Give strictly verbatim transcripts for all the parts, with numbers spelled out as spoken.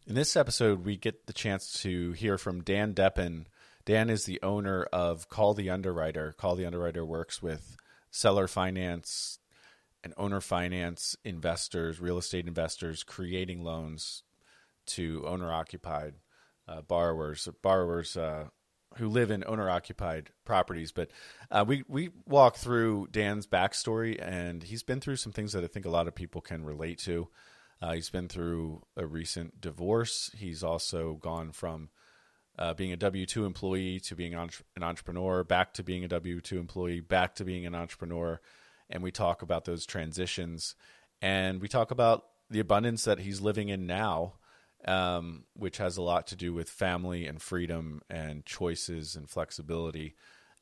In this episode, we get the chance to hear from Dan Deppen. Dan is the owner of Call the Underwriter. Call the Underwriter works with seller finance and owner finance investors, real estate investors, creating loans to owner-occupied uh, borrowers, borrowers uh, who live in owner-occupied properties. But uh, we we walk through Dan's backstory, and he's been through some things that I think a lot of people can relate to. Uh, he's been through a recent divorce. He's also gone from uh, being a W two employee to being an entrepreneur, back to being a W two employee, back to being an entrepreneur. And we talk about those transitions. And we talk about the abundance that he's living in now, um, which has a lot to do with family and freedom and choices and flexibility.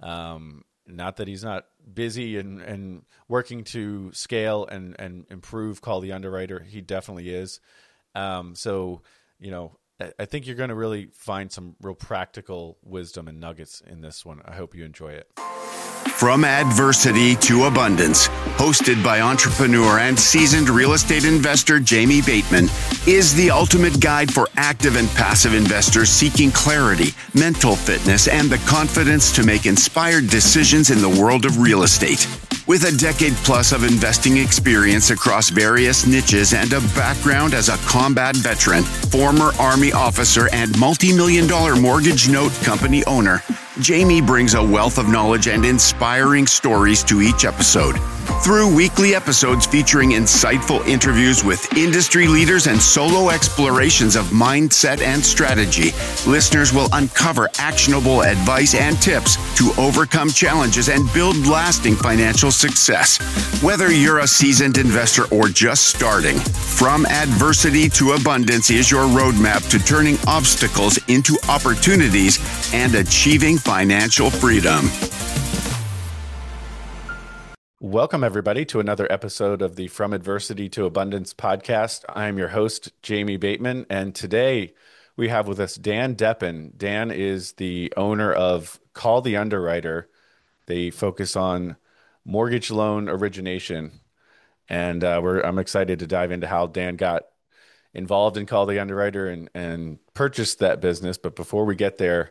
Um, Not that he's not busy and, and working to scale and, and improve Call the Underwriter. He definitely is. Um, so, you know, I, I think you're going to really find some real practical wisdom and nuggets in this one. I hope you enjoy it. From Adversity to Abundance, hosted by entrepreneur and seasoned real estate investor Jamie Bateman, is the ultimate guide for active and passive investors seeking clarity, mental fitness, and the confidence to make inspired decisions in the world of real estate. With a decade plus of investing experience across various niches and a background as a combat veteran, former Army officer, and multi-million dollar mortgage note company owner, Jamie brings a wealth of knowledge and inspiring stories to each episode. Through weekly episodes featuring insightful interviews with industry leaders and solo explorations of mindset and strategy, listeners will uncover actionable advice and tips to overcome challenges and build lasting financial success. Whether you're a seasoned investor or just starting, From Adversity to Abundance is your roadmap to turning obstacles into opportunities and achieving financial freedom. Welcome, everybody, to another episode of the From Adversity to Abundance podcast. I'm your host, Jamie Bateman, and today we have with us Dan Deppen. Dan is the owner of Call the Underwriter. They focus on mortgage loan origination, and uh, we're, I'm excited to dive into how Dan got involved in Call the Underwriter and, and purchased that business. But before we get there,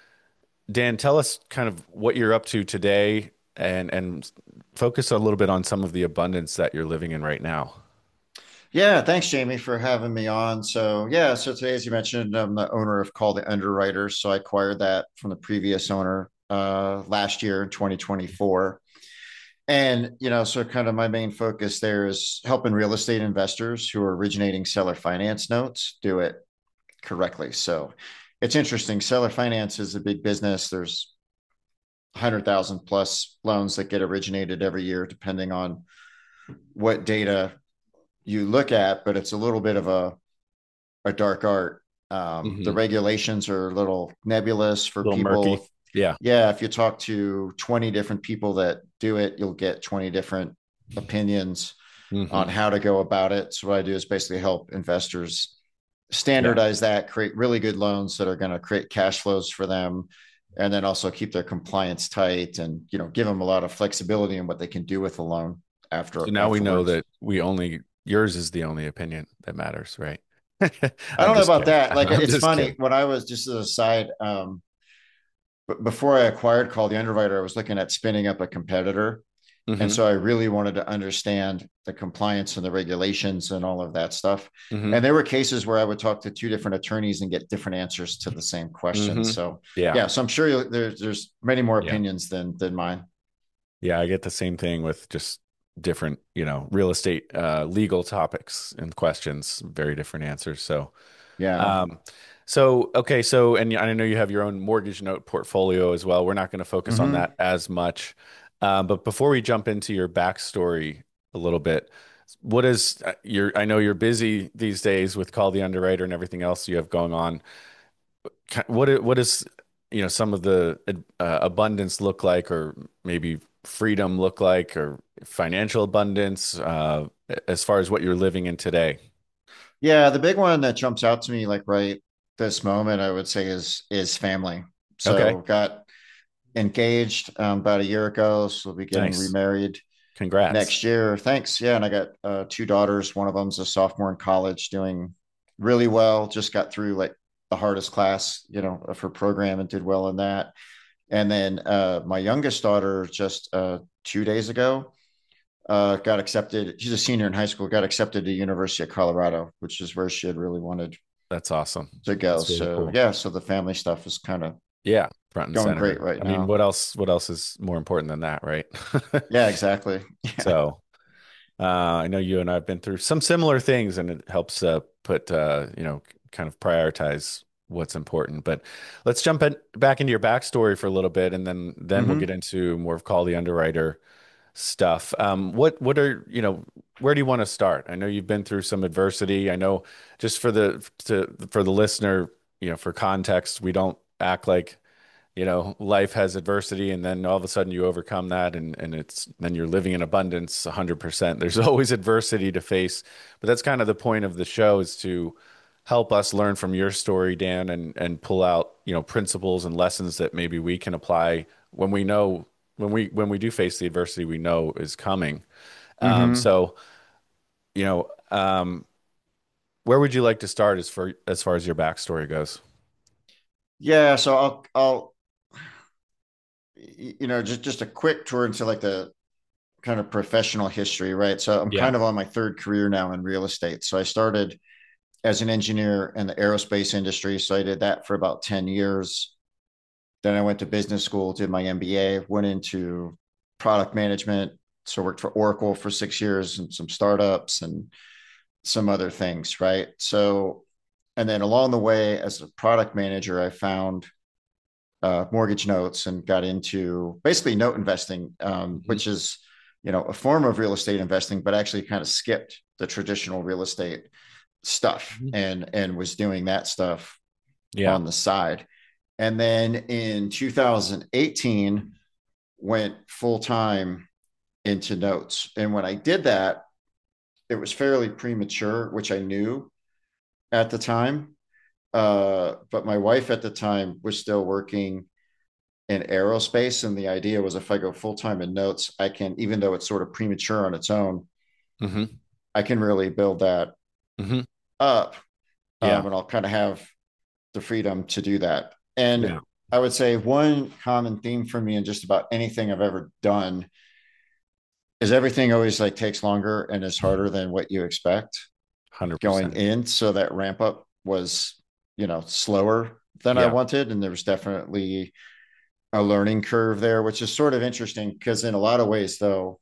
Dan, tell us kind of what you're up to today and and focus a little bit on some of the abundance that you're living in right now. Yeah, thanks, Jamie, for having me on. So, yeah, so today, as you mentioned, I'm the owner of Call the Underwriter. So I acquired that from the previous owner uh, last year in twenty twenty-four. And, you know, so kind of my main focus there is helping real estate investors who are originating seller finance notes do it correctly. So it's interesting. Seller finance is a big business. There's one hundred thousand plus loans that get originated every year, depending on what data you look at, but it's a little bit of a, a dark art. Um, mm-hmm. The regulations are a little nebulous for little people. Murky. Yeah. Yeah. If you talk to twenty different people that do it, you'll get twenty different opinions mm-hmm. on how to go about it. So what I do is basically help investors standardize yeah. that, create really good loans that are going to create cash flows for them, and then also keep their compliance tight and, you know, give them a lot of flexibility in what they can do with the loan after. So now afterwards. We know that we only, yours is the only opinion that matters, right? I don't know about kidding. that. Like, I'm it's funny kidding. when I was, just as a side, um, but before I acquired Call the Underwriter, I was looking at spinning up a competitor. Mm-hmm. And so I really wanted to understand the compliance and the regulations and all of that stuff. Mm-hmm. And there were cases where I would talk to two different attorneys and get different answers to the same question. Mm-hmm. So yeah. yeah, so I'm sure you'll, there's there's many more opinions yeah. than than mine. Yeah, I get the same thing with just different, you know, real estate uh, legal topics and questions, very different answers. So yeah. Um, so okay, so and I know you have your own mortgage note portfolio as well. We're not going to focus mm-hmm. on that as much. Um, but before we jump into your backstory a little bit, what is your, I know you're busy these days with Call the Underwriter and everything else you have going on. What, what is, you know, some of the uh, abundance look like, or maybe freedom look like, or financial abundance uh, as far as what you're living in today? Yeah. The big one that jumps out to me, like right this moment, I would say is, is family. So okay. got engaged um, about a year ago, so we'll be getting nice. remarried. Congrats. Next year. Thanks. Yeah, and I got uh, two daughters. One of them's a sophomore in college doing really well. Just got through like the hardest class, you know, of her program and did well in that. And then uh, my youngest daughter just uh, two days ago uh, got accepted. She's a senior in high school, got accepted to University of Colorado, which is where she had really wanted That's awesome. to go. That's really So cool. yeah, so the family stuff is kind of Yeah, front and going center. great right I mean, now. what else? What else is more important than that, right? Yeah, exactly. Yeah. So, uh, I know you and I've been through some similar things, and it helps uh, put uh, you know, kind of prioritize what's important. But let's jump in, back into your backstory for a little bit, and then then we'll Mm-hmm. get into more of Call the Underwriter stuff. Um, what what are, you know, where do you want to start? I know you've been through some adversity. I know, just for the to for the listener, you know, for context, we don't act like, you know, life has adversity and then all of a sudden you overcome that, and and it's then you're living in abundance one hundred percent. There's always adversity to face. But that's kind of the point of the show, is to help us learn from your story, Dan, and and pull out, you know, principles and lessons that maybe we can apply when we know when we when we do face the adversity we know is coming. Um, Mm-hmm. so, you know, um, where would you like to start as for as far as your backstory goes? Yeah, so I'll I'll you know, just just a quick tour into like the kind of professional history, right? So I'm Yeah. kind of on my third career now in real estate. So I started as an engineer in the aerospace industry. So I did that for about ten years. Then I went to business school, did my M B A, went into product management. So worked for Oracle for six years and some startups and some other things, right? So, and then along the way, as a product manager, I found uh, mortgage notes and got into basically note investing, um, Mhm. which is, you know, a form of real estate investing, but actually kind of skipped the traditional real estate stuff Mhm. and and was doing that stuff Yeah. on the side. And then in two thousand eighteen, went full time into notes. And when I did that, it was fairly premature, which I knew at the time. Uh, but my wife at the time was still working in aerospace. And the idea was if I go full time in notes, I can, even though it's sort of premature on its own, Hmm. I can really build that Hmm. up. Yeah. Um, and I'll kind of have the freedom to do that. And Yeah. I would say one common theme for me in just about anything I've ever done is everything always like takes longer and is harder than what you expect going one hundred percent. in. So that ramp up was, you know, slower than I Yeah. wanted. And there was definitely a learning curve there, which is sort of interesting because in a lot of ways, though,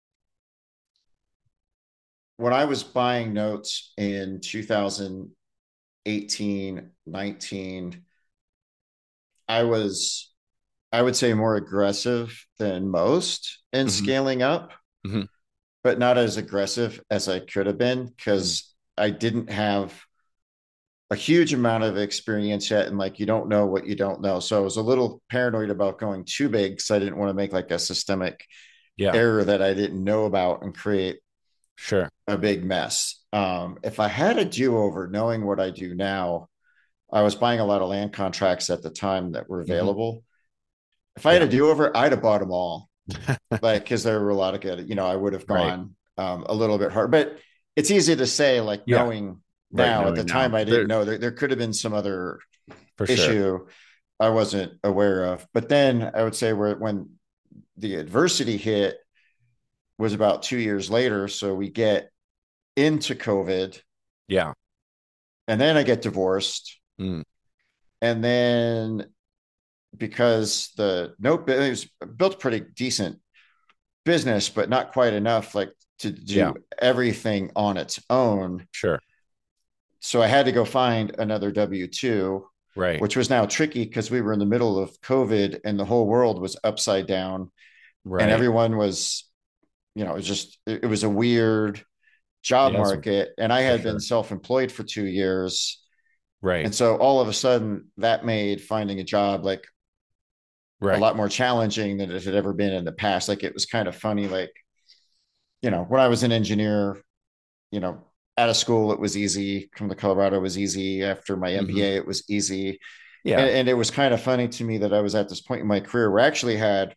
when I was buying notes in two thousand eighteen, nineteen, I was, I would say, more aggressive than most in Hmm. scaling up, Hmm. but not as aggressive as I could have been because I didn't have a huge amount of experience yet. And like, you don't know what you don't know. So I was a little paranoid about going too big because I didn't want to make like a systemic Yeah. error that I didn't know about and create Sure. a big mess. Um, if I had a do over, knowing what I do now, I was buying a lot of land contracts at the time that were Hmm. available. If I had Yeah. a do over, I'd have bought them all, like, because there were a lot of good, you know, I would have Right. gone um, a little bit hard. But it's easy to say, like, Yeah. knowing Right. now, at the Knowing time, now, I didn't there know there, there could have been some other for sure. issue I wasn't aware of. But then I would say where when the adversity hit was about two years later. So we get into COVID, Yeah. and then I get divorced. Mm. And then because the note it was built pretty decent business, but not quite enough like to Yeah. do everything on its own. Sure. So I had to go find another W two, Right. which was now tricky because we were in the middle of COVID and the whole world was upside down and Right. everyone was, you know, it was just, it, it was a weird job Yes, market. And I for had been sure. self employed for two years. Right. And so all of a sudden that made finding a job like a Right. lot more challenging than it had ever been in the past. Like it was kind of funny. Like, you know, when I was an engineer, you know, out of school, it was easy. Come to Colorado was easy. After my Hmm. M B A, it was easy. And, Yeah. and it was kind of funny to me that I was at this point in my career where I actually had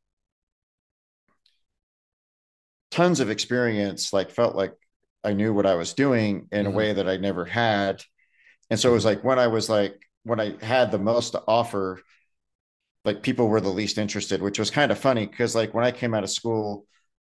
tons of experience, like felt like I knew what I was doing in a Hmm. way that I never had. And so it was like when I was like, when I had the most to offer, like people were the least interested, which was kind of funny because like when I came out of school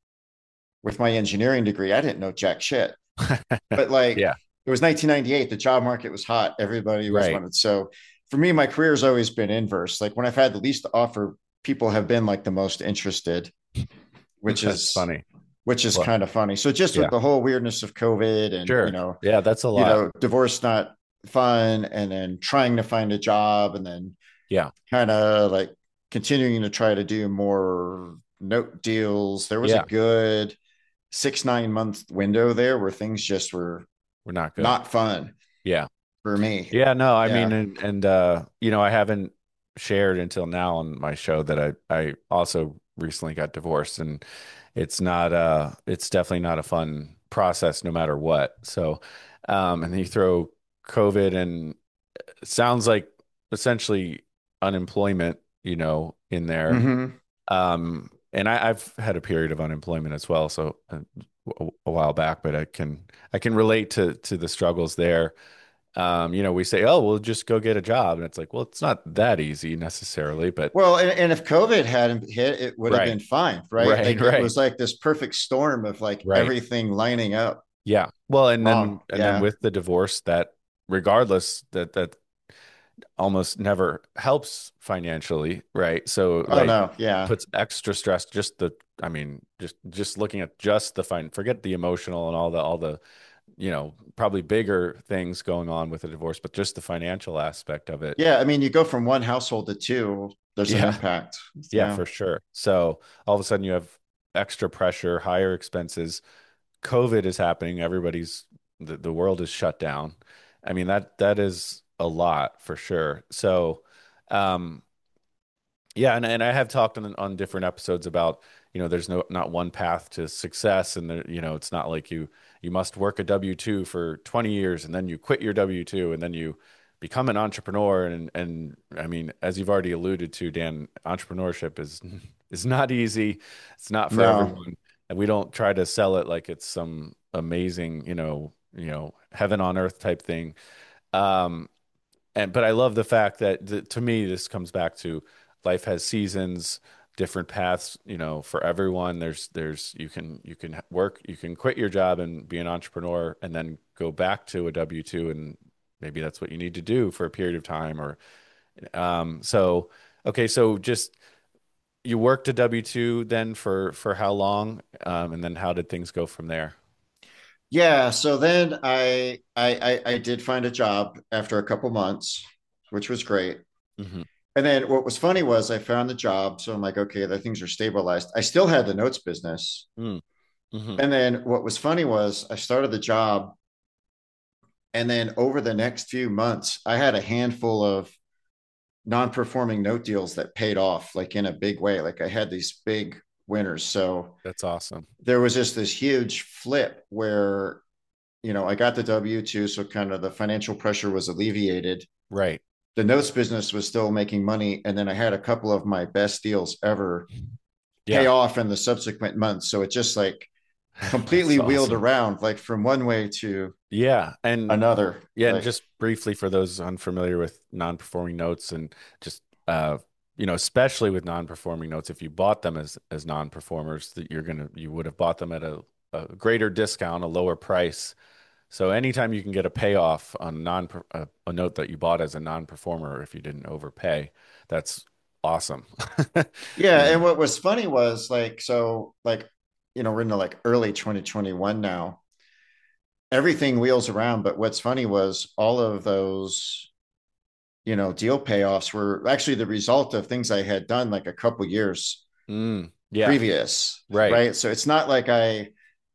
with my engineering degree, I didn't know jack shit. But like Yeah. it was nineteen ninety-eight, the job market was hot. Everybody was Right. wanted. So for me, my career has always been inverse. Like when I've had the least to offer, people have been like the most interested, which That's is funny. which is Well, kind of funny. So just with yeah. the whole weirdness of COVID and you Sure. know, Yeah, that's a you lot. know, divorce not fun, and then trying to find a job, and then Yeah. kind of like continuing to try to do more note deals. There was a Yeah. good six, nine month window there where things just were We're not good. not fun Yeah. for me. Yeah, no, I mean, Yeah. and, and uh, you know, I haven't shared until now on my show that I I also recently got divorced, and it's not uh it's definitely not a fun process no matter what. So, um, and then you throw COVID and it sounds like essentially unemployment, you know, in there. Mm-hmm. Um, and I, I've had a period of unemployment as well, so uh, a, a while back, but I can I can relate to to the struggles there. Um, you know, we say, oh, we'll just go get a job. And it's like, well, it's not that easy necessarily, but Well, and, and if COVID hadn't hit, it would have right, been fine, right? right, Like it right, was like this perfect storm of like right. everything lining up Yeah. Well, and then, wrong. and then Yeah. with the divorce, that regardless, that, that almost never helps financially, right? So, Oh like, no. Yeah. puts extra stress, just the, I mean, just, just looking at just the fine, forget the emotional and all the, all the, you know, probably bigger things going on with a divorce, but just the financial aspect of it. Yeah. I mean, you go from one household to two, there's an Yeah. impact. Yeah, Yeah. for sure. So all of a sudden you have extra pressure, higher expenses. COVID is happening. Everybody's the, the world is shut down. I mean, that that is a lot for sure. So um yeah, and, and I have talked on on different episodes about, you know, there's no not one path to success, and there, you know, it's not like you you must work a W two for twenty years and then you quit your W two and then you become an entrepreneur, and and I mean, as you've already alluded to, Dan, entrepreneurship is is not easy. It's not for No. everyone. And we don't try to sell it like it's some amazing, you know, you know, heaven on earth type thing. Um, and but I love the fact that th to me this comes back to life has seasons, different paths, you know, for everyone. There's there's you can you can work, you can quit your job and be an entrepreneur and then go back to a W two, and maybe that's what you need to do for a period of time or um so okay, so just you worked a W two then for for how long? Um and then how did things go from there? Yeah. So then I, I I I did find a job after a couple months, which was great. Hmm. And then what was funny was I found the job. So I'm like, okay, the things are stabilized. I still had the notes business. Mm. Hmm. And then what was funny was I started the job. And then over the next few months, I had a handful of non-performing note deals that paid off like in a big way. Like I had these big winners. So That's awesome. there was just this huge flip where, you know, I got the W two. So kind of the financial pressure was alleviated. Right. The notes business was still making money. And then I had a couple of my best deals ever pay Yeah. off in the subsequent months. So it just like That's completely wheeled awesome. around like from one way to Yeah. And another. yeah, and Like, just briefly for those unfamiliar with non-performing notes and just uh you know, especially with non-performing notes, if you bought them as as non-performers, that you're gonna you would have bought them at a, a greater discount, a lower price. So anytime you can get a payoff on non a, a note that you bought as a non-performer, if you didn't overpay, that's awesome. yeah. You And know. what was funny was like, so like, you know, we're into like early twenty twenty-one now. Everything wheels around. But what's funny was all of those, you know, deal payoffs were actually the result of things I had done like a couple years Mm, yeah, previous. right. Right. So it's not like I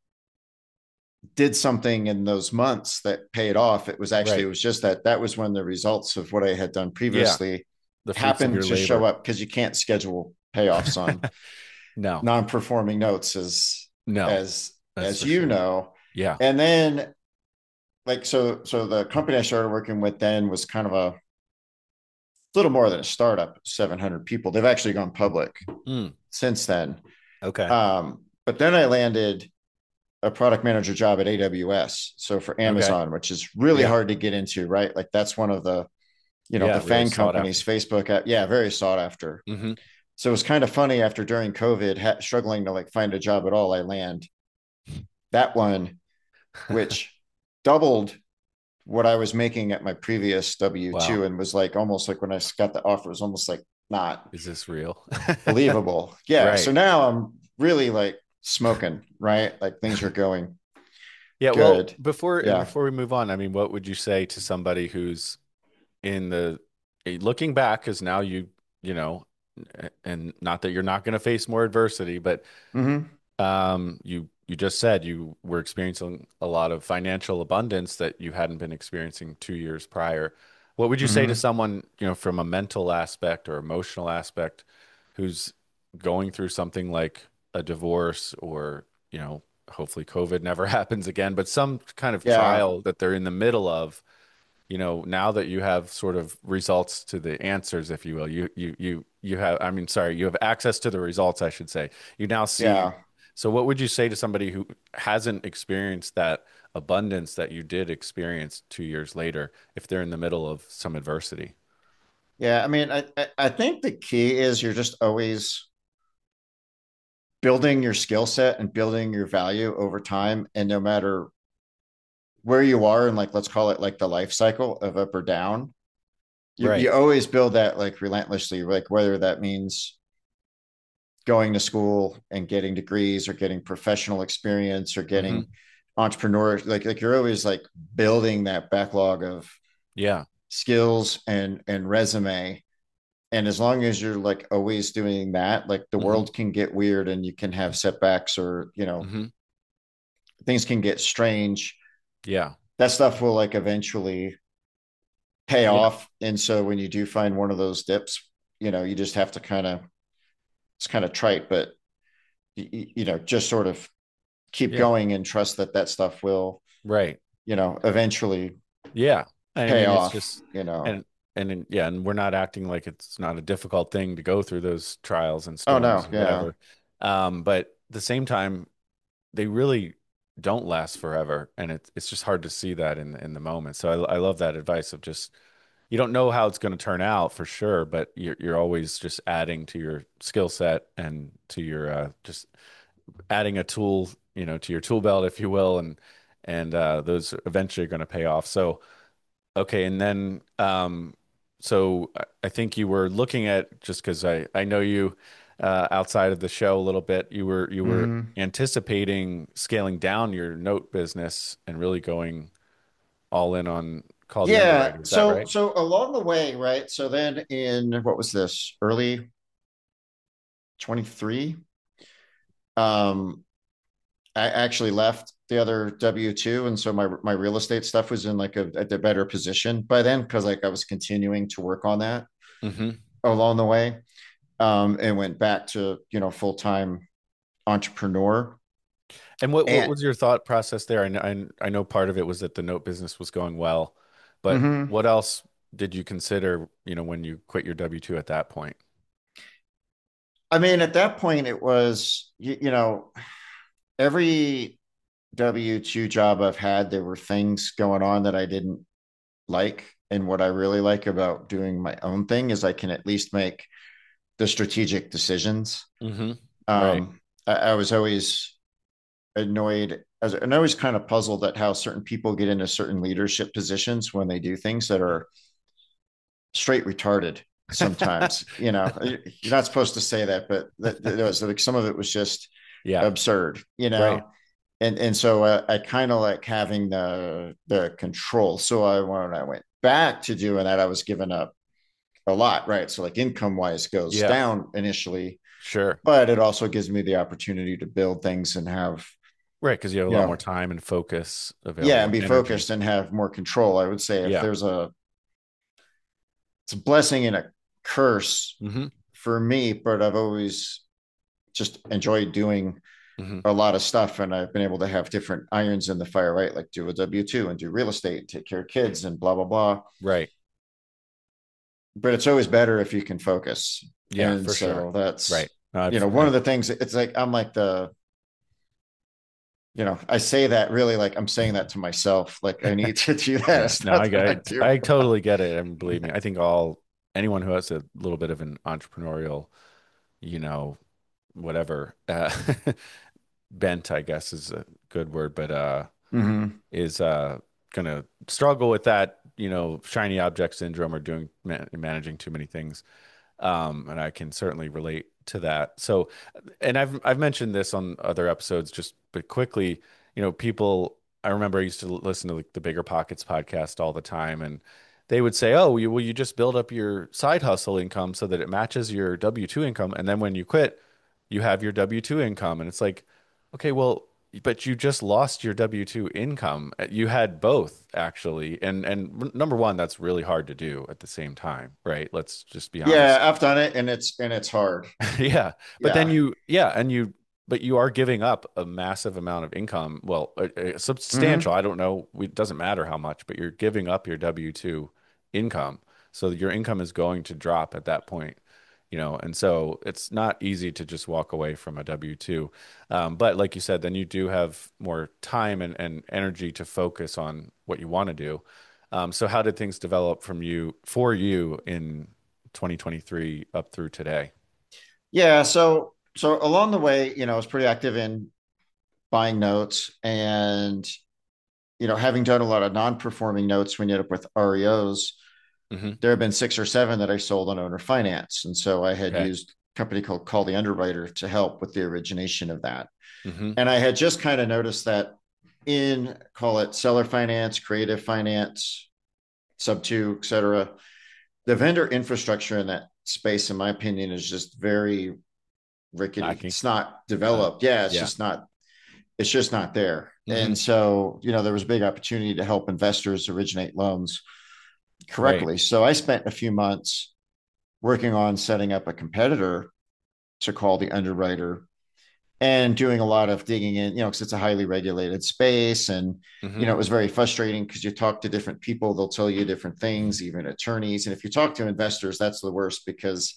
did something in those months that paid off. It was actually, it Right. was just that that was when the results of what I had done Yeah, previously the fruits of happened your to show labor. up because you can't schedule payoffs on No, non-performing notes as no, as that's as for you sure. know. Yeah. And then like so so the company I started working with then was kind of a little more than a startup, seven hundred people. They've actually gone public Mm, since then. okay. Um, but then I landed a product manager job at A W S. So for Okay. Amazon, which is really Yeah. hard to get into, right? Like that's one of the, you know, the Yeah. Really FANG sought companies, after. Facebook, uh, yeah, very sought after. Mm-hmm. So it was kind of funny after during COVID, ha- struggling to like find a job at all. I land that one, which doubled what I was making at my previous W Wow. two, and was like almost like when I got the offer, it was almost like not Is this real? believable. Yeah. So Right. now I'm really like smoking, right? Like things are going Yeah. Well, good. before Yeah. before we move on, I mean, what would you say to somebody who's in the eh, looking back, because now you you know, and not that you're not going to face more adversity, but Mm-hmm. um, you you just said you were experiencing a lot of financial abundance that you hadn't been experiencing two years prior. What would you say to Mm-hmm. someone, you know, from a mental aspect or emotional aspect who's going through something like a divorce or, you know, hopefully COVID never happens again, but some kind of Yeah. trial that they're in the middle of, you know, now that you have sort of results to the answers, if you will, you you you you have, I mean, sorry, you have access to the results, I should say. You now see. Yeah. So what would you say to somebody who hasn't experienced that abundance that you did experience two years later, if they're in the middle of some adversity? Yeah. I mean, I, I, I think the key is you're just always building your skill set and building your value over time. And no matter where you are, and like, let's call it like the life cycle of up or down, you, Right. you always build that like relentlessly, like whether that means going to school and getting degrees or getting professional experience or Hmm. getting entrepreneur, like, like you're always like building that backlog of Yeah. skills and, and resume. And as long as you're like always doing that, like the Hmm. world can get weird and you can have setbacks, or, you know, Hmm. things can get strange. Yeah. That stuff will like eventually pay Yeah. off. And so when you do find one of those dips, you know, you just have to kind of, it's kind of trite, but you, you know, just sort of keep Yeah. going and trust that that stuff will, Right. you know, eventually Yeah. I pay mean, it's off, just, you know. and, and in, yeah, and we're not acting like it's not a difficult thing to go through those trials and Oh no, storms or yeah. whatever. Um, but at the same time, they really don't last forever, and it's it's just hard to see that in in the moment. So I I love that advice of just you don't know how it's going to turn out for sure, but you're you're always just adding to your skill set and to your uh, just adding a tool, you know, to your tool belt, if you will, and and uh, those eventually are going to pay off. So okay, and then um, so I I think you were looking at, just because I I know you uh, outside of the show a little bit, you were you were Mm-hmm. anticipating scaling down your note business and really going all in on Call the Yeah. Underwriter. Is that So, right? so along the way, right? So then in, what was this, early twenty-three? Um, I actually left the other W two. And so my, my real estate stuff was in like a, a better position by then, because like I was continuing to work on that Hmm. along the way. Um, and went back to, you know, full time entrepreneur. And what what And was your thought process there? I know I, I know part of it was that the note business was going well, but mhm. what else did you consider, you know, when you quit your W two at that point? I mean, at that point, it was, you, you know, every W two job I've had, there were things going on that I didn't like. And what I really like about doing my own thing is I can at least make the strategic decisions. Hmm. Right. Um, I, I was always annoyed as and always kind of puzzled at how certain people get into certain leadership positions when they do things that are straight retarded sometimes. You know, you're not supposed to say that, but that, that was like some of it was just Yeah. absurd, you Right. know. And and so uh, I kind of like having the the control. So I when I went back to doing that, I was giving up a lot, right? So like income wise goes Yeah. down initially, Sure. but it also gives me the opportunity to build things and have, Right, because you have a you lot know, more time and focus yeah, available and and be energy. focused and have more control. I would say if Yeah. there's a it's a blessing and a curse Hmm. for me, but I've always just enjoyed doing Hmm. a lot of stuff, and I've been able to have different irons in the fire, right? Like do a W two and do real estate and take care of kids and blah blah blah. Right. But it's always better if you can focus. Yeah, And for sure. so that's, Right. No, you I've, know, one I, of the things, it's like I'm like the you know, I say that really like I'm saying that to myself. Like I need to do that. Yeah, It's no, I not that get I it. do. I totally get it. And believe me, I think all anyone who has a little bit of an entrepreneurial, you know, whatever uh, bent, I guess is a good word, but uh, Hmm. is uh, gonna struggle with that, you know, shiny object syndrome or doing man managing too many things. Um, and I can certainly relate to that. So, and I've I've mentioned this on other episodes, just but quickly, you know, people. I remember I used to listen to like the Bigger Pockets podcast all the time, and they would say, "Oh, you, well, you just build up your side hustle income so that it matches your W two income, and then when you quit, you have your W two income." And it's like, okay, well, but you just lost your W two income. You had both actually. And and number one, that's really hard to do at the same time, right? Let's just be Yeah, honest. I've done it and it's and it's hard. Yeah. But then Yeah. you, yeah, and you, but you are giving up a massive amount of income. Well, a, a substantial, Hmm. I don't know, it doesn't matter how much, but you're giving up your W two income. So your income is going to drop at that point, you know, and so it's not easy to just walk away from a W two. Um, but like you said, then you do have more time and, and energy to focus on what you want to do. Um, so how did things develop from you for you in twenty twenty-three up through today? Yeah. So so along the way, you know, I was pretty active in buying notes and you know, having done a lot of non-performing notes when you end up with R E Os, Hmm. there have been six or seven that I sold on owner finance. And so I had Okay. used a company called Call the Underwriter to help with the origination of that. Hmm. And I had just kind of noticed that in call it seller finance, creative finance, sub two, et cetera, the vendor infrastructure in that space, in my opinion, is just very rickety. Lacking. It's not Uh, developed. Yeah, it's yeah. just not, it's just not there. Hmm. And so, you know, there was a big opportunity to help investors originate loans Right. correctly. So I spent a few months working on setting up a competitor to Call the Underwriter and doing a lot of digging in, you know, because it's a highly regulated space. And, you know, Hmm. it was very frustrating because you talk to different people, they'll tell you different things, even attorneys. And if you talk to investors, that's the worst because,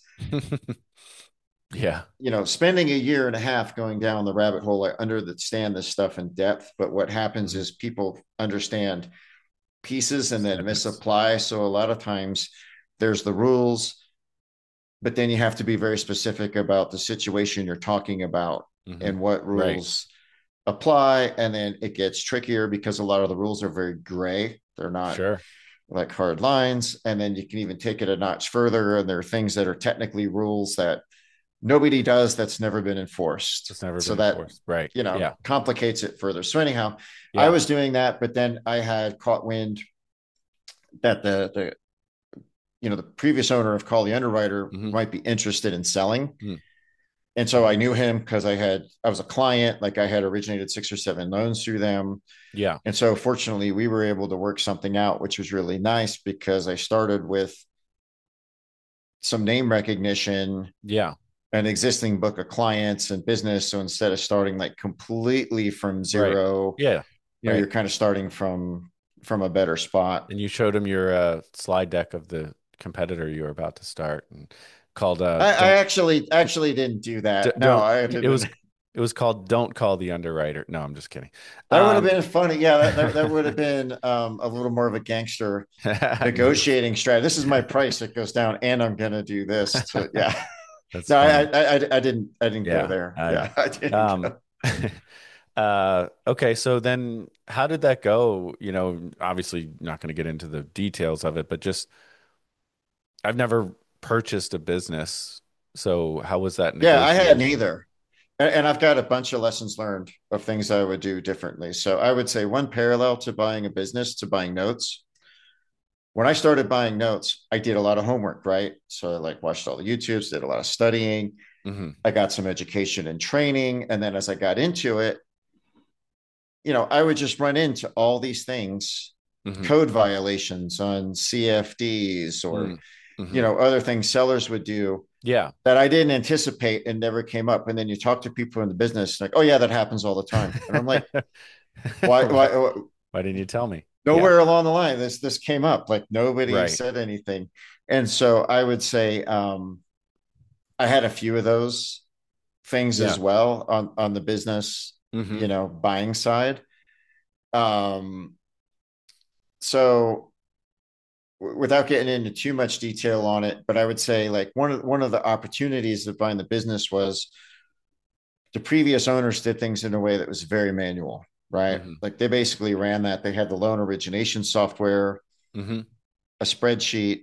Yeah. you know, spending a year and a half going down the rabbit hole, I understand this stuff in depth. But what happens Hmm. is people understand pieces and then Snippets. misapply. So a lot of times there's the rules, but then you have to be very specific about the situation you're talking about Hmm. and what Right. rules apply. And then it gets trickier because a lot of the rules are very gray. They're not Sure. like hard lines. And then you can even take it a notch further. And there are things that are technically rules that nobody does that's never been enforced. It's never So been that, enforced. Right. you know, Yeah. complicates it further. So anyhow, I Yeah. was doing that, but then I had caught wind that the the you know the previous owner of Call the Underwriter Hmm. might be interested in selling. Hmm. And so I knew him because I had I was a client, like I had originated six or seven loans through them. Yeah. And so fortunately we were able to work something out, which was really nice because I started with some name recognition, Yeah. an existing book of clients and business. So instead of starting like completely from Right. zero, Yeah. you know, Right. you're kind of starting from from a better spot. And you showed him your uh, slide deck of the competitor you were about to start and called uh I, I don't actually actually didn't do d that. No, don't I it didn't. was it was called Don't Call the Underwriter. No, I'm just kidding. That would have Um been funny. Yeah, that, that, that would have been um, a little more of a gangster move. negotiating strategy. This is my price. It goes down, and I'm going to do this. To, yeah. That's No, I, funny. I, I, I didn't. I didn't go Yeah, there. I know. Yeah, I didn't Um, go. uh, okay, so then how did that go? You know, obviously not going to get into the details of it, but just I've never purchased a business. So how was that Yeah, I had negotiation? neither, and, and I've got a bunch of lessons learned of things I would do differently. So I would say one parallel to buying a business to buying notes. When I started buying notes, I did a lot of homework, right? So I like watched all the YouTubes, did a lot of studying. Hmm. I got some education and training, and then as I got into it, you know, I would just run into all these things, Hmm. code violations on C F Ds or, you Hmm. know, other things sellers would do Yeah. that I didn't anticipate and never came up. And then you talk to people in the business like, oh yeah, that happens all the time. And I'm like, why, Why, why, why didn't you tell me? Yeah. nowhere along the line, this, this came up. Like nobody Right. said anything. And so I would say, um, I had a few of those things Yeah. as well on, on the business. Mm-hmm. you know, buying side. Um, so w- without getting into too much detail on it, but I would say like one of one of the opportunities of buying the business was the previous owners did things in a way that was very manual, right? Mm-hmm. Like they basically ran that. They had the loan origination software, Mm-hmm. a spreadsheet,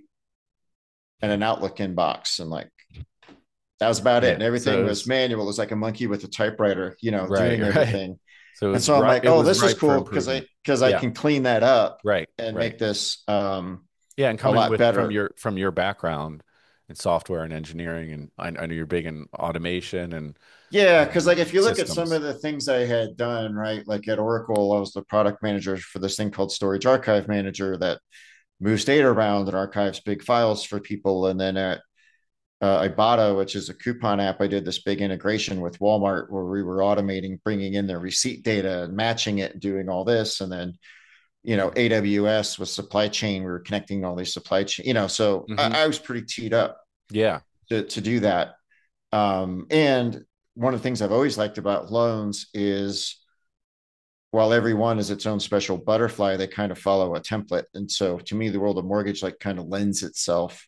and an Outlook inbox, and like that was about it. Yeah. And everything So it was was manual. It was like a monkey with a typewriter, you know, right, doing right. everything. So it And was so I'm right. like, It oh, was this is ripe for cool because I improvement. because I Yeah. can clean that up Right. and Right. make this um, Yeah, and a coming lot with from better. your from your background in software and engineering, and I, I know you're big in automation and Yeah, because um, like if you look at some systems. of the things I had done, right? Like at Oracle, I was the product manager for this thing called Storage Archive Manager that moves data around and archives big files for people. And then at uh, Ibotta, which is a coupon app, I did this big integration with Walmart where we were automating, bringing in their receipt data and matching it and doing all this. And then, you know, A W S with supply chain, we were connecting all these supply chain, you know, so I, Hmm. I was pretty teed up Yeah. to, to do that. Um, and one of the things I've always liked about loans is while every one is its own special butterfly, they kind of follow a template. And so to me, the world of mortgage like kind of lends itself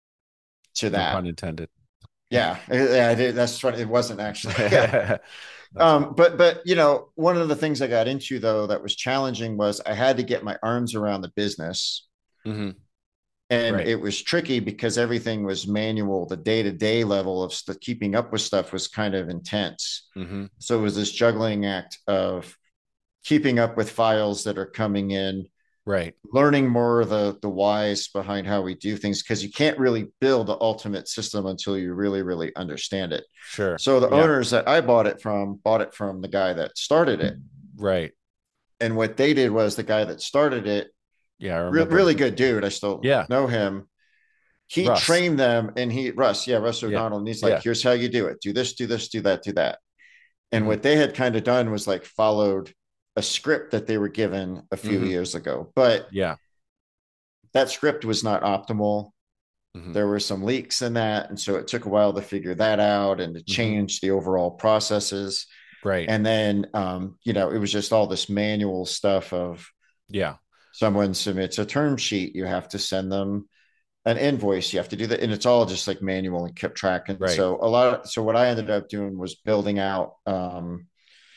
to No that. pun intended. Yeah, yeah, that's funny. It wasn't actually. Yeah. That's Um, but but you know, one of the things I got into though that was challenging was I had to get my arms around the business. hmm And right. it was tricky because everything was manual. The day-to-day level of st- keeping up with stuff was kind of intense. hmm So it was this juggling act of keeping up with files that are coming in, Right. learning more of the the whys behind how we do things because you can't really build the ultimate system until you really really understand it. Sure. So the Yeah. owners that I bought it from bought it from the guy that started it, Right. and what they did was the guy that started it, Yeah. I re- remember. really good dude. I still Yeah. know him. He Russ. trained them, and he Russ, yeah, Russ Yeah. O'Donnell, and he's like, Yeah. "Here's how you do it: do this, do this, do that, do that." And hmm what they had kind of done was like followed a script that they were given a few hmm years ago, but Yeah. that script was not optimal. hmm There were some leaks in that, and so it took a while to figure that out and to hmm change the overall processes. Right. And then um, you know, it was just all this manual stuff of Yeah. someone submits a term sheet, you have to send them an invoice, you have to do that, and it's all just like manual and kept track. And Right. so a lot of, so what I ended up doing was building out um,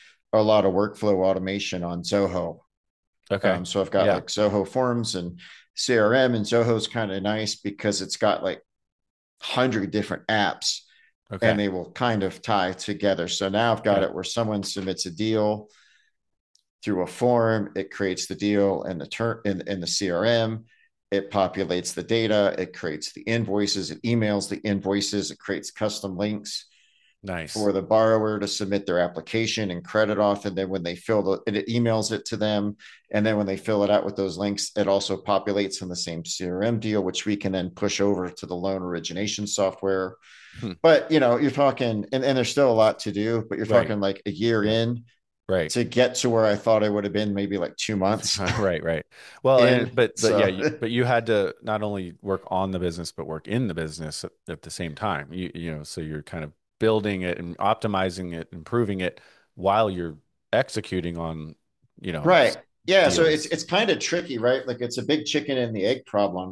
a lot of workflow automation on Zoho. Okay. Um, so I've got Yeah. like Zoho Forms and C R M, and Zoho's kind of nice because it's got like one hundred different apps and Okay. they will kind of tie together. So now I've got Okay. it where someone submits a deal through a form, it creates the deal and the turn in, in the C R M, it populates the data, it creates the invoices, it emails the invoices, it creates custom links Nice. for the borrower to submit their application and credit off. And then when they fill the, it emails it to them. And then when they fill it out with those links, it also populates in the same C R M deal, which we can then push over to the loan origination software. Hmm. But, you know, you're talking, and, and there's still a lot to do, but you're Right. talking like a year Yeah. in Right. to get to where I thought I would have been maybe like two months Right, right. Well, and in. but but yeah, So, you, but you had to not only work on the business but work in the business at, at the same time. You you know, so you're kind of building it and optimizing it, improving it while you're executing on, you know, right. Yeah. So it's, deals. it's kind of tricky, right? Like it's a big chicken and the egg problem.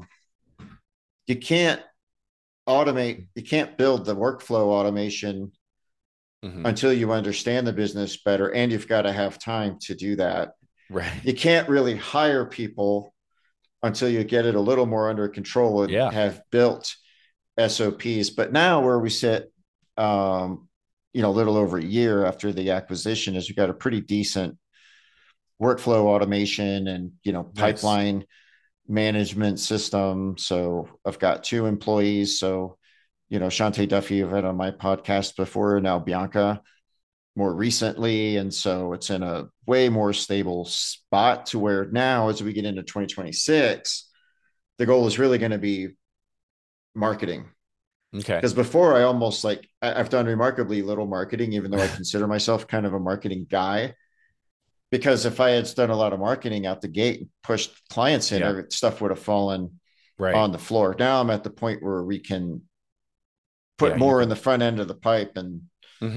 You can't automate, you can't build the workflow automation hmm until you understand the business better, and you've got to have time to do that. Right. You can't really hire people until you get it a little more under control and Yeah. have built S O Ps. But now where we sit, um, you know, a little over a year after the acquisition, is we've got a pretty decent workflow automation and, you know, Nice. pipeline management system. So I've got two employees. So, you know, Shantae Duffy, I've had on my podcast before, now Bianca more recently. And so it's in a way more stable spot to where now, as we get into twenty twenty-six, the goal is really going to be marketing. Okay. Because before I almost like, I, I've done remarkably little marketing, even though I consider myself kind of a marketing guy. Because if I had done a lot of marketing out the gate and pushed clients in, Yeah. every, stuff would have fallen Right. on the floor. Now I'm at the point where we can put Yeah, you more in can. the front end of the pipe and hmm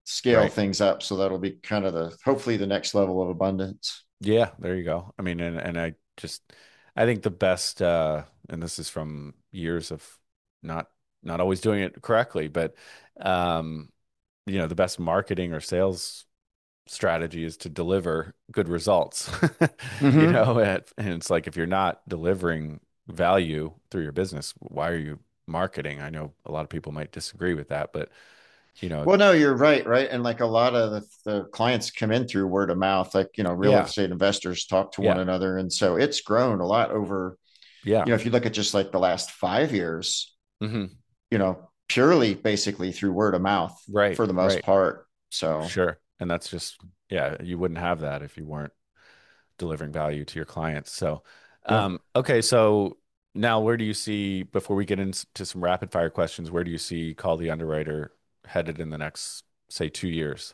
scale Right. things up. So that'll be kind of the hopefully the next level of abundance. Yeah, there you go. I mean, and and I just I think the best uh and this is from years of not not always doing it correctly, but um you know, the best marketing or sales strategy is to deliver good results. You Mm-hmm. know, and, and it's like if you're not delivering value through your business, why are you marketing? I know a lot of people might disagree with that, but you know, Well, no, you're right, right. And like a lot of the, the clients come in through word of mouth, like, you know, real yeah, estate investors talk to one yeah, another. And so it's grown a lot over, yeah. you know, if you look at just like the last five years, Hmm. you know, purely basically through word of mouth Right, for the most right. part. So, Sure. And that's just, yeah, you wouldn't have that if you weren't delivering value to your clients. So, yeah. um, okay. So now where do you see, before we get into some rapid fire questions, where do you see Call the Underwriter headed in the next, say, two years?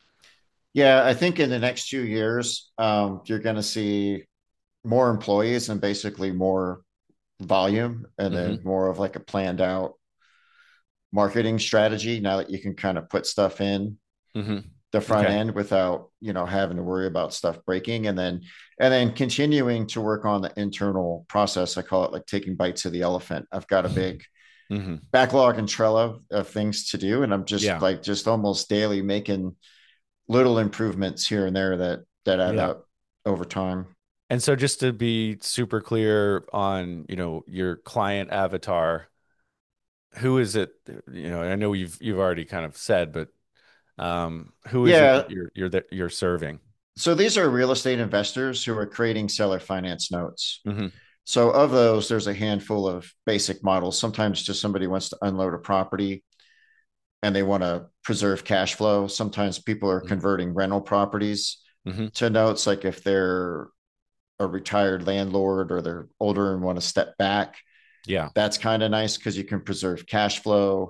Yeah, I think in the next two years, um, you're going to see more employees and basically more volume and then Hmm. more of like a planned out marketing strategy now that you can kind of put stuff in Hmm. the front Okay. end without you know having to worry about stuff breaking and then and then continuing to work on the internal process. I call it like taking bites of the elephant. I've got a big Hmm. backlog in Trello of things to do and I'm just Yeah. like just almost daily making little improvements here and there that that add Yeah. up over time. And so just to be super clear on, you know, your client avatar, who is it? You know, I know you've you've already kind of said, but um, who is it Yeah, that you're you're that you're serving? so these are real estate investors who are creating seller finance notes. Hmm. So of those, there's a handful of basic models. Sometimes just somebody wants to unload a property and they want to preserve cash flow. Sometimes people are converting rental properties Hmm. to notes, like if they're a retired landlord or they're older and want to step back. Yeah. That's kind of nice because you can preserve cash flow.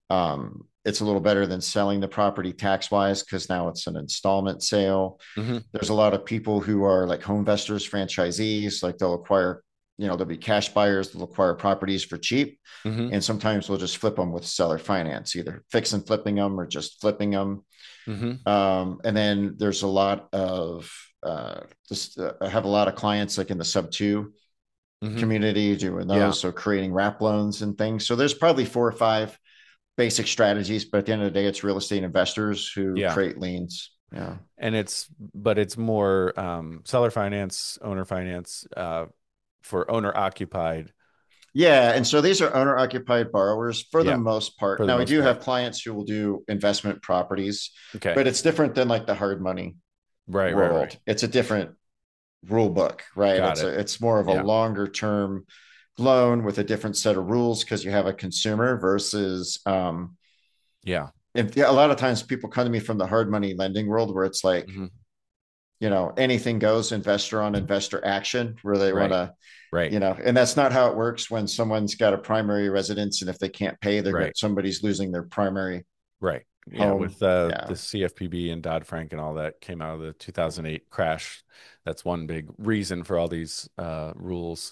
Um, it's a little better than selling the property tax wise because now it's an installment sale. Hmm. There's a lot of people who are like home investors, franchisees, like they'll acquire, you know, there'll be cash buyers, they'll acquire properties for cheap. Hmm. And sometimes we'll just flip them with seller finance, either fix and flipping them or just flipping them. Hmm. Um, and then there's a lot of, uh, just, uh, I have a lot of clients like in the sub two Hmm. community doing Yeah. those. So creating wrap loans and things. So there's probably four or five basic strategies, but at the end of the day, it's real estate investors who Yeah. create liens. Yeah. And it's, but it's more um, seller finance, owner finance, uh, for owner occupied. Yeah. And so these are owner occupied borrowers for the Yeah, most part. for the Now, we most do have part. clients who will do investment properties, Okay. but it's different than like the hard money Right, right, right. world. It's a different rule book, right? Got It's it. a, it's more of a Yeah. longer term loan with a different set of rules because you have a consumer versus, um, Yeah. if, yeah, a lot of times people come to me from the hard money lending world where it's like, Hmm. you know, anything goes investor on investor action where they want Right. to, Right. you know, and that's not how it works when someone's got a primary residence and if they can't pay, they're going Right. somebody's losing their primary Right. Yeah. home. With uh, Yeah. the C F P B and Dodd-Frank and all that came out of the two thousand eight crash. That's one big reason for all these uh, rules.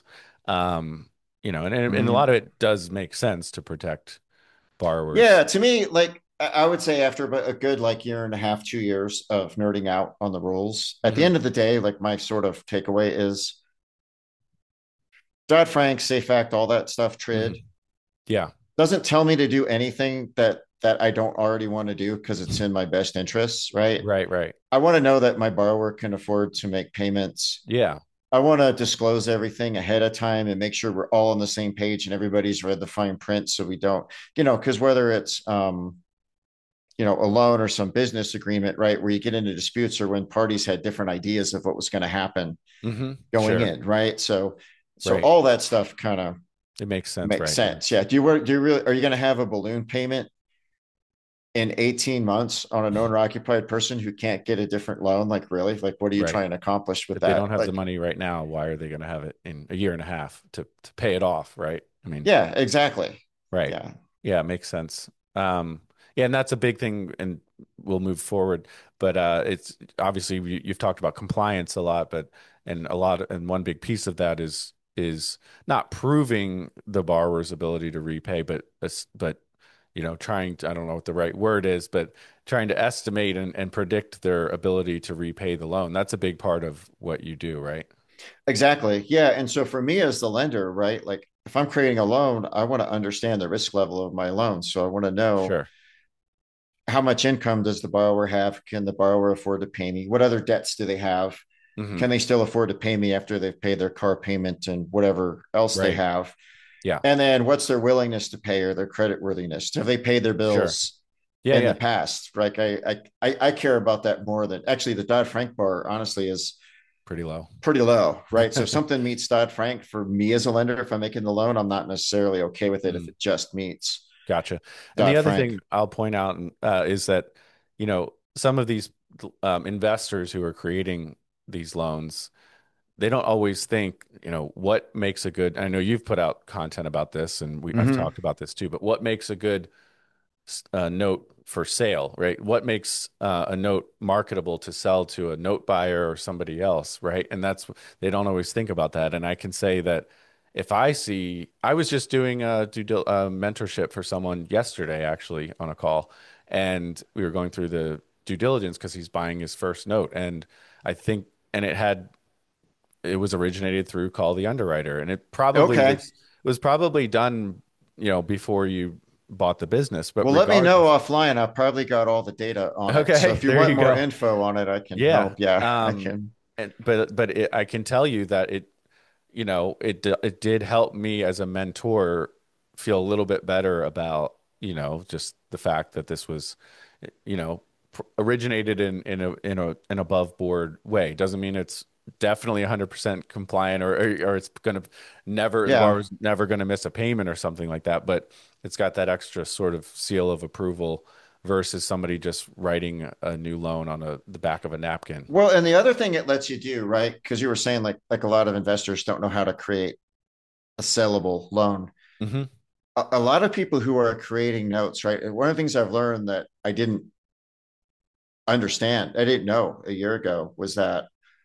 Um, you know, and, and, and a lot Mm-hmm. of it does make sense to protect borrowers. Yeah. To me, like, I would say after a good like year and a half, two years of nerding out on the rules, at the Hmm. end of the day, like my sort of takeaway is Dodd Frank, Safe Act, all that stuff, Hmm. Trid Yeah. doesn't tell me to do anything that that I don't already want to do because it's in my best interests, right? Right. Right. I want to know that my borrower can afford to make payments. Yeah. I want to disclose everything ahead of time and make sure we're all on the same page and everybody's read the fine print so we don't, you know, because whether it's um, you know, a loan or some business agreement, right, where you get into disputes or when parties had different ideas of what was going to happen Hmm. going Sure. in, right? So so Right. all that stuff kind of It makes sense. makes Right. Yeah. sense. Yeah. Do you work do you really are you going to have a balloon payment in eighteen months on an owner occupied person who can't get a different loan? Like, really? Like, what are you Right. trying to accomplish with If they that? don't have the Like, money right now, why are they going to have it in a year and a half to to pay it off? Right. I mean, yeah, exactly. right. Yeah. Yeah, it makes sense. Um, yeah, and that's a big thing, and we'll move forward. But uh, it's obviously you, you've talked about compliance a lot, but and a lot, and one big piece of that is is not proving the borrower's ability to repay, but but you know, trying to, I don't know what the right word is, but trying to estimate and, and predict their ability to repay the loan. That's a big part of what you do, right? Exactly. Yeah. And so for me as the lender, right, like if I'm creating a loan, I want to understand the risk level of my loan. So I want to know Sure. how much income does the borrower have? Can the borrower afford to pay me? What other debts do they have? Hmm. Can they still afford to pay me after they've paid their car payment and whatever else they Right. have? Yeah. And then what's their willingness to pay or their credit worthiness? Have they paid their Sure. bills Yeah. in the Yeah. past? Right. I I I care about that more than actually the Dodd-Frank bar, honestly, is Pretty low. pretty low, right? So if something meets Dodd-Frank for me as a lender, if I'm making the loan, I'm not necessarily okay with it if Mm. it just meets Gotcha. And the other Dodd-Frank. thing I'll point out uh, is that, you know, some of these um, investors who are creating these loans, they don't always think, you know, what makes a good, I know you've put out content about this and we I've Mm-hmm. talked about this too, but what makes a good uh, note for sale, right? What makes uh, a note marketable to sell to a note buyer or somebody else, right? And that's they don't always think about that. And I can say that if I see, I was just doing a due dil- uh, mentorship for someone yesterday, actually, on a call, and we were going through the due diligence because he's buying his first note, and I think, and it had it was originated through Call the Underwriter, and it probably Okay. was was probably done, you know, before you bought the business, but Well, let me know regardless. offline. I've probably got all the data on it. So Okay, if you there want you more go. info on it, I can Yeah. help. Yeah, I Um, can. and but but it, I can tell you that it, you know, it d- it did help me as a mentor feel a little bit better about, you know, just the fact that this was, you know, pr- originated in in a in a an above board way. Doesn't mean it's definitely one hundred percent compliant or or, or it's going to never the Yeah. borrower's never going to miss a payment or something like that, but it's got that extra sort of seal of approval versus somebody just writing a new loan on a the back of a napkin. Well, and the other thing it lets you do, right? Because you were saying like like a lot of investors don't know how to create a sellable loan. Hmm. A, a lot of people who are creating notes, right? And one of the things I've learned that I didn't understand, I didn't know a year ago, was that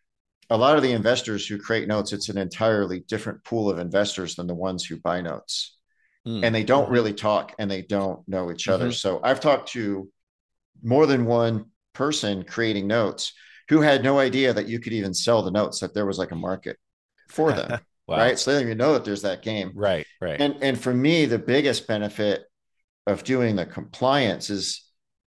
a lot of the investors who create notes, it's an entirely different pool of investors than the ones who buy notes. And Mm. they don't Hmm. really talk and they don't know each other. Hmm. So I've talked to more than one person creating notes who had no idea that you could even sell the notes, that there was like a market for them. Wow. Right. So they don't even know that there's that game. Right, right. And and for me, the biggest benefit of doing the compliance is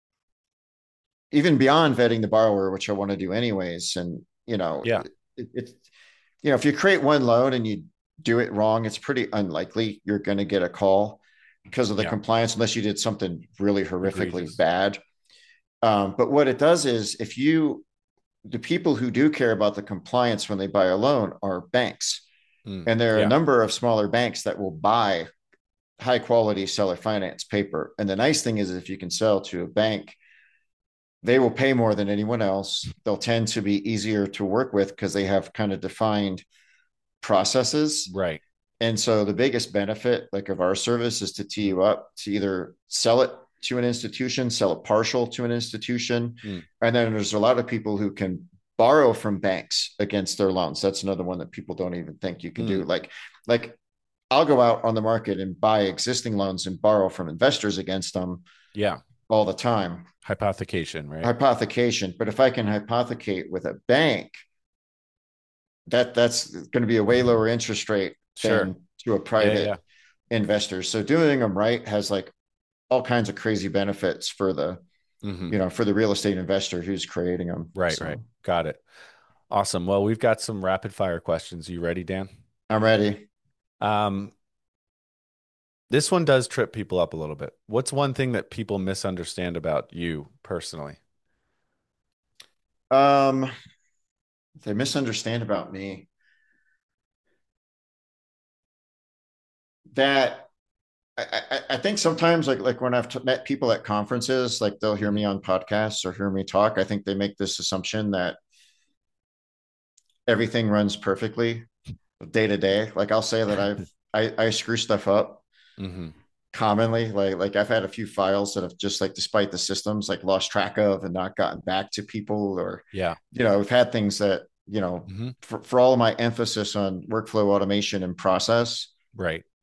even beyond vetting the borrower, which I want to do anyways. And you know, Yeah. it, it's you know, if you create one loan and you do it wrong, it's pretty unlikely you're going to get a call because of the Yeah. compliance, unless you did something really horrifically Egregious. bad. Um, but what it does is, if you, the people who do care about the compliance when they buy a loan are banks. Mm. And there are a Yeah. number of smaller banks that will buy high quality seller finance paper. And the nice thing is, if you can sell to a bank, they will pay more than anyone else. They'll tend to be easier to work with because they have kind of defined processes. Right. And so the biggest benefit like of our service is to tee you up to either sell it to an institution, sell it partial to an institution. Mm. And then there's a lot of people who can borrow from banks against their loans. That's another one that people don't even think you can do. Mm. Like, like I'll go out on the market and buy existing loans and borrow from investors against them Yeah. all the time. Hypothecation, right? Hypothecation. But if I can hypothecate with a bank, that that's going to be a way lower interest rate Sure. than to a Yeah, yeah. private investor. So doing them right has like all kinds of crazy benefits for the, Hmm. you know, for the real estate investor who's creating them. Right, right. So Got it. Awesome. Well, we've got some rapid fire questions. You ready, Dan? I'm ready. Um, this one does trip people up a little bit. What's one thing that people misunderstand about you personally? Um, they misunderstand about me that I, I, I think sometimes like like when I've t- met people at conferences, like they'll hear Hmm. me on podcasts or hear me talk. I think they make this assumption that everything runs perfectly day to day. Like I'll say that I've I, I screw stuff up Hmm. commonly. Like like I've had a few files that have just like despite the systems like lost track of and not gotten back to people, or Yeah. you know, we've had things that, you know, Hmm. for, for all of my emphasis on workflow automation and process, Right.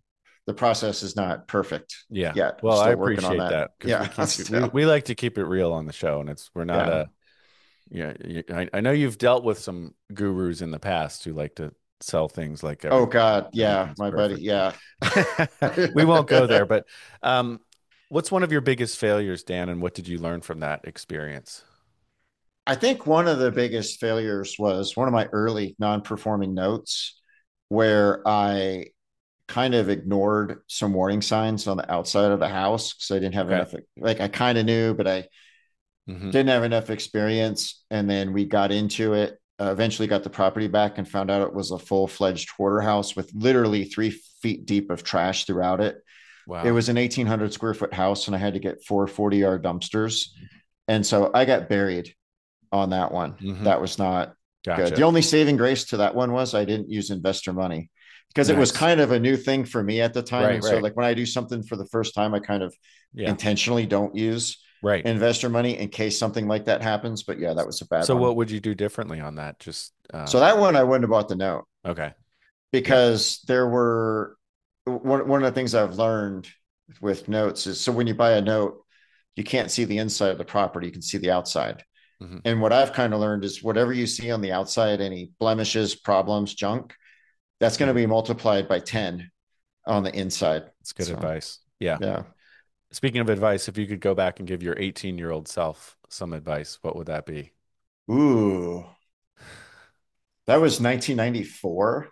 the process is not perfect Yeah. yet. I'm Well, I still working on appreciate that. that because we Yeah. keep it, we Still. we like to keep it real on the show, and it's we're not Yeah. a yeah. You, I, I know you've dealt with some gurus in the past who like to sell things like Oh everything God. Yeah. everything's My buddy. perfect. Yeah. We won't go there, but um, what's one of your biggest failures, Dan, and what did you learn from that experience? I think one of the biggest failures was one of my early non-performing notes where I kind of ignored some warning signs on the outside of the house because I didn't have Okay. enough, like I kind of knew, but I Hmm. didn't have enough experience. And then we got into it, uh, eventually got the property back and found out it was a full-fledged hoarder house with literally three feet deep of trash throughout it. It Wow. was an eighteen hundred square foot house and I had to get four forty yard dumpsters. And so I got buried on that one. Hmm. That was not good. The Gotcha. only saving grace to that one was I didn't use investor money because it was Nice. kind of a new thing for me at the time. Right, And so right. like when I do something for the first time, I kind of Yeah. intentionally don't use Right. investor money in case something like that happens. But yeah, that was a bad So one. what would you do differently on that? Just So um, that one I wouldn't have bought the note okay. Yeah. because there were one, one of the things I've learned with notes is so when you buy a note, you can't see the inside of the property, you can see the outside. Hmm. And what I've kind of learned is whatever you see on the outside, any blemishes, problems, junk, that's going to Hmm. be multiplied by ten on the inside. That's good So, advice. Yeah. yeah. Speaking of advice, if you could go back and give your eighteen year old self some advice, what would that be? Ooh, that was nineteen ninety-four.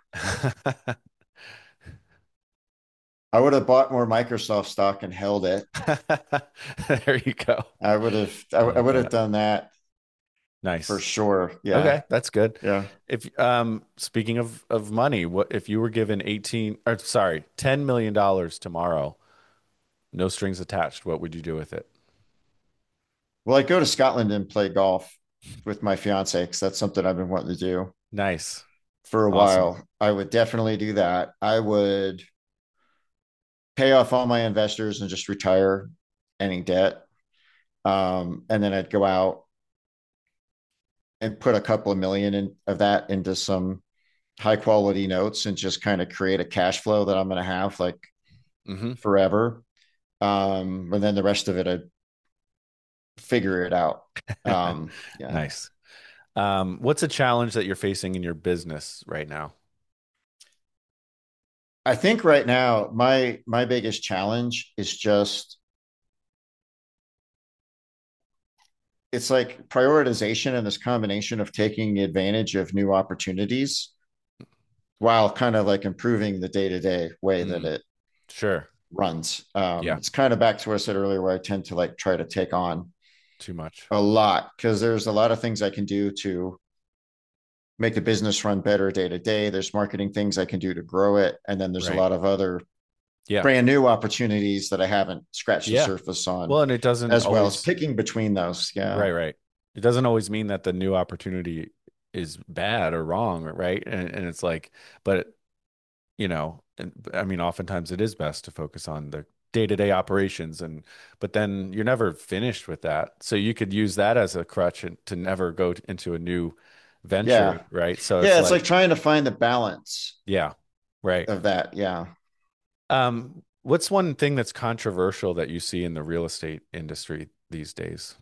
I would have bought more Microsoft stock and held it. There you go. I would have, I, I I like would have that. done that for Nice. sure. Yeah. Okay, that's good. Yeah. If um speaking of of money, what if you were given eighteen or sorry, ten million dollars tomorrow, no strings attached, what would you do with it? Well, I'd go to Scotland and play golf with my fiance because that's something I've been wanting to do Nice. for a Awesome. while. I would definitely do that. I would pay off all my investors and just retire any debt. Um, and then I'd go out and put a couple of million in, of that into some high quality notes and just kind of create a cash flow that I'm going to have like Hmm. forever. Um, and then the rest of it, I'd figure it out. Um, yeah. Nice. Um, what's a challenge that you're facing in your business right now? I think right now my my biggest challenge is just it's like prioritization and this combination of taking advantage of new opportunities while kind of like improving the day-to-day way that Mm, it sure. runs. Um, Yeah, it's kind of back to what I said earlier, where I tend to like try to take on too much. a lot because there's a lot of things I can do to make the business run better day to day. There's marketing things I can do to grow it. And then there's a Right. lot of other Yeah. brand new opportunities that I haven't scratched the Yeah. surface on, Well, and it doesn't as well as always, picking between those. Yeah. right, right. It doesn't always mean that the new opportunity is bad or wrong, right? And and it's like, but you know, and I mean, oftentimes it is best to focus on the day-to-day operations and but then you're never finished with that. So you could use that as a crutch and to never go t- into a new venture, Yeah. right? So it's Yeah. It's like, like trying to find the balance yeah, right. of that. Yeah. Um, what's one thing that's controversial that you see in the real estate industry these days?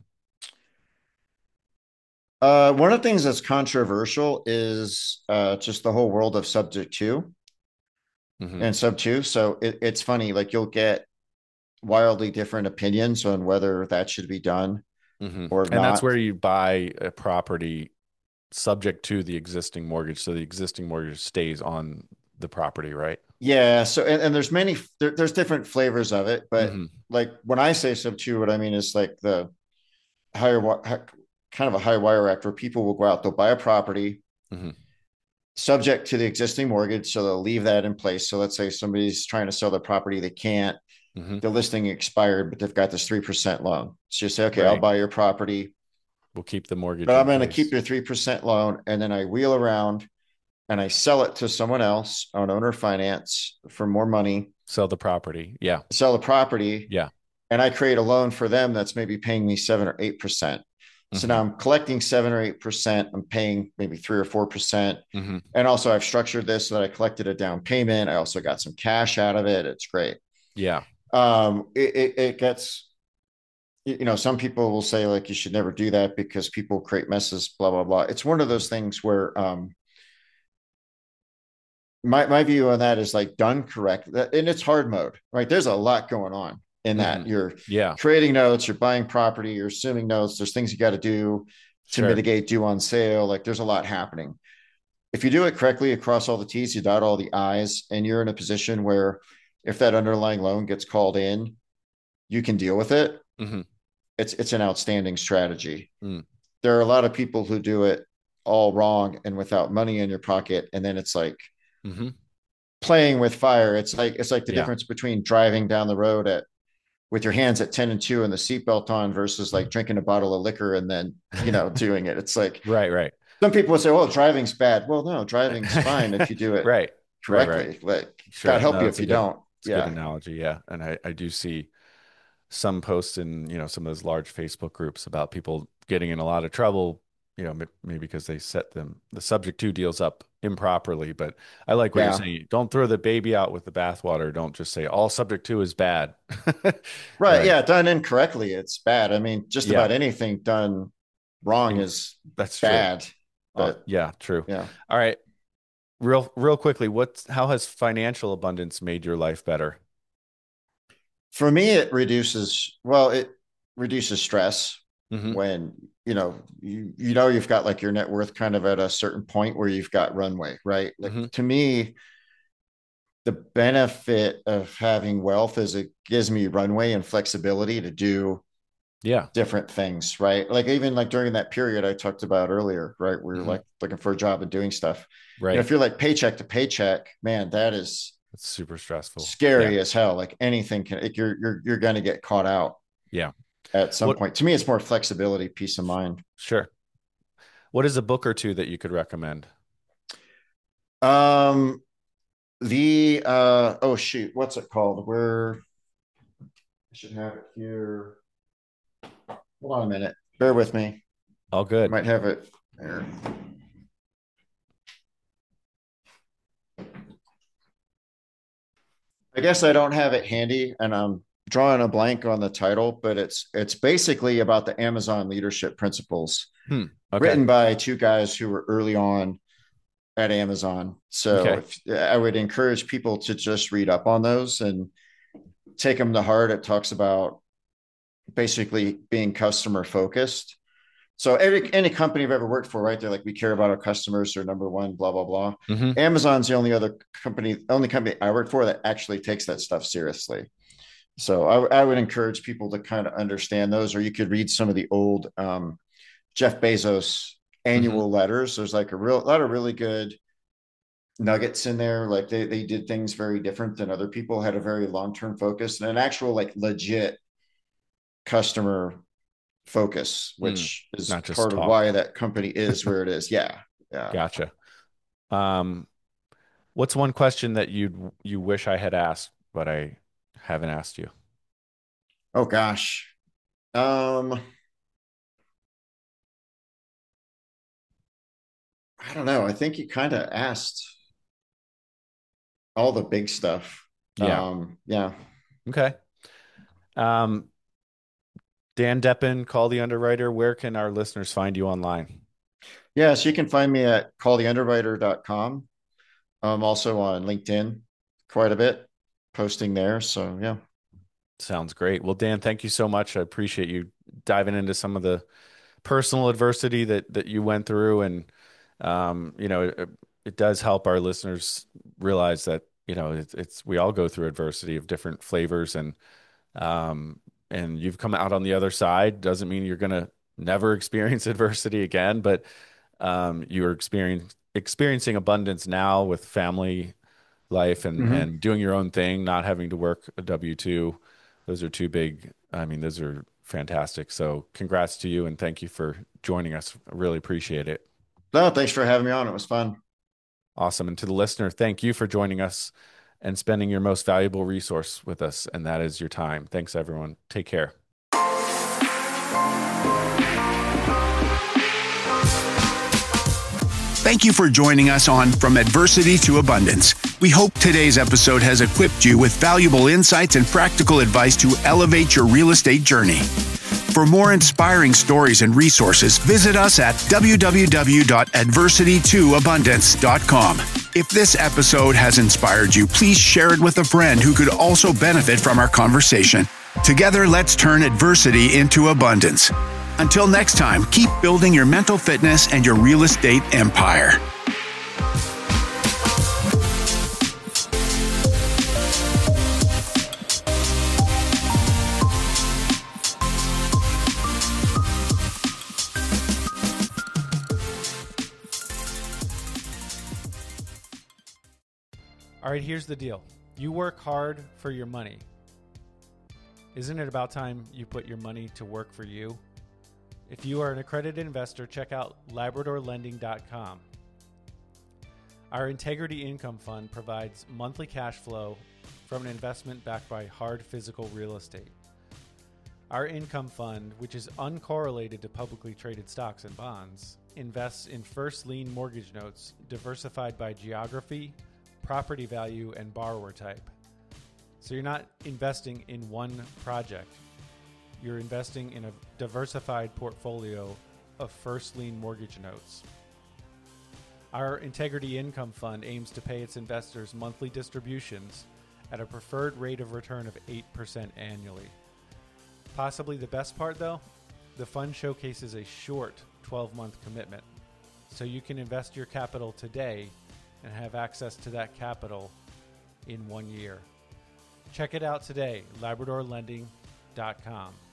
Uh, one of the things that's controversial is uh, just the whole world of subject to Hmm. and sub two. So it, it's funny, like you'll get wildly different opinions on whether that should be done Hmm. or And that's not. where you buy a property subject to the existing mortgage, so the existing mortgage stays on the property, right? Yeah. So, and, and there's many, there, there's different flavors of it, but Hmm. like when I say sub two, what I mean is like the higher, kind of a high wire act where people will go out, they'll buy a property Hmm. subject to the existing mortgage. So they'll leave that in place. So let's say somebody's trying to sell their property, they can't, Hmm. the listing expired, but they've got this three percent loan. So you say, okay, I'll Right. buy your property, We'll keep the mortgage but in I'm going to keep place. your three percent loan. And then I wheel around and I sell it to someone else on owner finance for more money, Sell the property. Yeah. sell the property, Yeah. and I create a loan for them that's maybe paying me seven or eight percent. So Mm-hmm. now I'm collecting seven or eight percent. I'm paying maybe three or four percent. Mm-hmm. And also I've structured this so that I collected a down payment. I also got some cash out of it. It's great. Yeah. Um, it, it, it gets, you know, some people will say like you should never do that because people create messes, blah, blah, blah. It's one of those things where um my my view on that is like done correct. And it's hard mode, right? There's a lot going on in that. Mm-hmm. You're Yeah. creating notes, you're buying property, you're assuming notes, there's things you got to do to Sure. mitigate due on sale. Like there's a lot happening. If you do it correctly across all the T's, you dot all the I's, and you're in a position where if that underlying loan gets called in, you can deal with it. Mm-hmm. It's it's an outstanding strategy. Mm. There are a lot of people who do it all wrong and without money in your pocket, and then it's like Mm-hmm. playing with fire. It's like it's like the Yeah. difference between driving down the road at with your hands at ten and two and the seatbelt on versus like drinking a bottle of liquor and then, you know, doing it. It's like Right, right. some people would say, well, driving's bad. Well, no, driving's fine if you do it Right. Right, correctly. right. Like Sure. God help No, you that's if a you good, don't. it's a Yeah. good analogy. Yeah. And I, I do see some posts in, you know, some of those large Facebook groups about people getting in a lot of trouble, you know, m- maybe because they set them, the subject to deals up improperly. But I like what you're Yeah. saying. Don't throw the baby out with the bathwater. Don't just say all subject to is bad. Right. Right. Yeah. Done incorrectly, it's bad. I mean, just Yeah. about anything done wrong In- is That's true. bad. Uh, But yeah, true. yeah. All right. Real, real quickly, what's, how has financial abundance made your life better? For me, it reduces, well, it reduces stress Mm-hmm. when, you know, you, you know, you've got like your net worth kind of at a certain point where you've got runway, right? Like Mm-hmm. to me, the benefit of having wealth is it gives me runway and flexibility to do Yeah. different things, right? Like even like during that period I talked about earlier, right? We were Mhm. like looking for a job and doing stuff. You know, Right. if you're like paycheck to paycheck, man, that is It's super stressful. scary Yeah. as hell. Like anything can, like you're you're you're going to get caught out Yeah. at some What, point. To me, it's more flexibility, peace of mind. sure. What is a book or two that you could recommend? Um, the uh oh shoot, what's it called? Where I should have it here. Hold on a minute. Bear with me. All I good. might have it there. I guess I don't have it handy and I'm drawing a blank on the title, but it's it's basically about the Amazon leadership principles Hmm. Okay. written by two guys who were early on at Amazon. So Okay. if, I would encourage people to just read up on those and take them to heart. It talks about basically being customer focused. So every any company I've ever worked for, right? They're like, we care about our customers, they're number one, blah, blah, blah. Mm-hmm. Amazon's the only other company, only company I work for that actually takes that stuff seriously. So I, I would encourage people to kind of understand those, or you could read some of the old um, Jeff Bezos annual Mm-hmm. letters. There's like a real a lot of really good nuggets in there. Like they they did things very different than other people, had a very long-term focus and an actual like legit customer focus, Mm. which is Not just part of talk. why that company is where it is. Yeah. Yeah. Gotcha. Um, what's one question that you you wish I had asked, but I haven't asked you? Oh gosh. Um, I don't know. I think you kind of asked all the big stuff. Yeah. Um, yeah. Okay. Um, Dan Deppen, Call the Underwriter. Where can our listeners find you online? Yeah. So you can find me at call the underwriter dot com. I'm also on LinkedIn quite a bit, posting there. So yeah. Sounds great. Well, Dan, thank you so much. I appreciate you diving into some of the personal adversity that that you went through, and um, you know, it, it does help our listeners realize that you know it's, it's we all go through adversity of different flavors, and um, and you've come out on the other side. Doesn't mean you're gonna never experience adversity again, but um, you're experience, experiencing abundance now with family life and Mm-hmm. and doing your own thing, not having to work a W two. Those are two big, I mean, those are fantastic. So congrats to you and thank you for joining us. I really appreciate it. No, thanks for having me on. It was fun. Awesome. And to the listener, thank you for joining us and spending your most valuable resource with us, and that is your time. Thanks, everyone. Take care. Thank you for joining us on From Adversity to Abundance. We hope today's episode has equipped you with valuable insights and practical advice to elevate your real estate journey. For more inspiring stories and resources, visit us at w w w dot adversity to abundance dot com. If this episode has inspired you, please share it with a friend who could also benefit from our conversation. Together, let's turn adversity into abundance. Until next time, keep building your mental fitness and your real estate empire. All right, here's the deal. You work hard for your money. Isn't it about time you put your money to work for you? If you are an accredited investor, check out labrador lending dot com. Our Integrity Income Fund provides monthly cash flow from an investment backed by hard physical real estate. Our income fund, which is uncorrelated to publicly traded stocks and bonds, invests in first lien mortgage notes diversified by geography, property value, and borrower type. So you're not investing in one project. You're investing in a diversified portfolio of first lien mortgage notes. Our Integrity Income Fund aims to pay its investors monthly distributions at a preferred rate of return of eight percent annually. Possibly the best part, though, the fund showcases a short twelve-month commitment, so you can invest your capital today and have access to that capital in one year. Check it out today, labrador lending dot com.